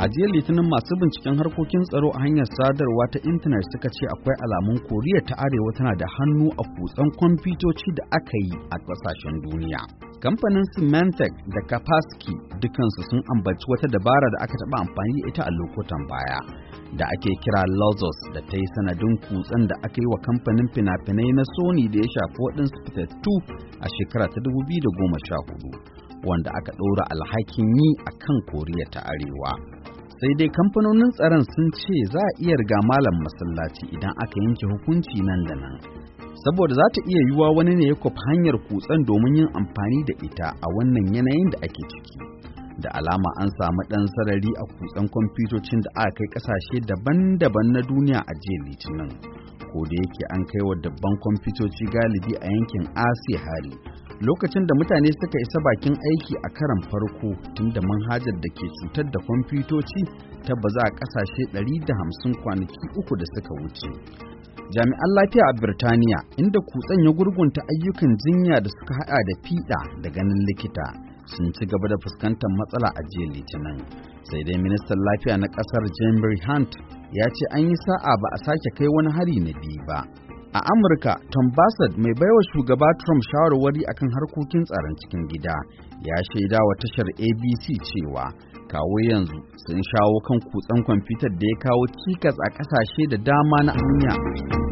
jiya Litinin masu binciken harkokin tsaro a hanyar sadarwa ta intanet suka ce akwai alamun Koriya ta Arewa tana da hannu a kutsen kwamfutoci da aka yi a ƙasashen duniya. Kamfanin Symantec da Kaspersky dukansu sun ambaci wata dabara da aka taɓa amfani da ita a lokutan baya, da ake kira Lazarus, da ta yi sanadin kutsen da aka yi wa kamfanin fina-finai na Sony da ya shafi waɗansu fitattu a shekara ta 2014, wanda aka ɗora alhakin yi a kan Koriya ta Arewa. Sai dai kamfanonin tsaron sun ce za a iya riga malam masallaci idan aka yanke hukunci nan da nan, saboda za ta iya yiwuwa wani ne ya kwafi hanyar kutsen domin yin amfani da ita a wannan yanayin da ake ciki. Da alama an samu ɗan sarari a kutsen kwamfutocin da aka kai ƙasashe daban-daban na duniya a jiya Litinin, ko da yake an kai wa dabban kwamfutoci galibi a yankin Asiya hari, lokacin da mutane suka isa bakin aiki a karan farko tunda manhajar da ke cutar da kwamfutoci ta baza a ƙasashe 150 kwanaki uku da suka wuce. Jami'an lafiya a Birtaniya, inda kutsen ya gurgunta ayyukan jinya da suka haɗa da fiɗa da ganin likita, sun ci gaba da fuskantar matsala a jiya Litinin. Sai dai ministan lafiya na ƙasar Jeremy Hunt ya ce an yi sa'a ba a sake kai wani hari na biyu ba. A Amurka, Tom Bassett, mai baiwa shugaba Trump shawarwari akan harkokin tsaron cikin gida, ya shaida wa tashar ABC cewa kawo yanzu sun shawo kan kutsen kwamfutar da ya kawo cikas a ƙasashe da dama na duniya.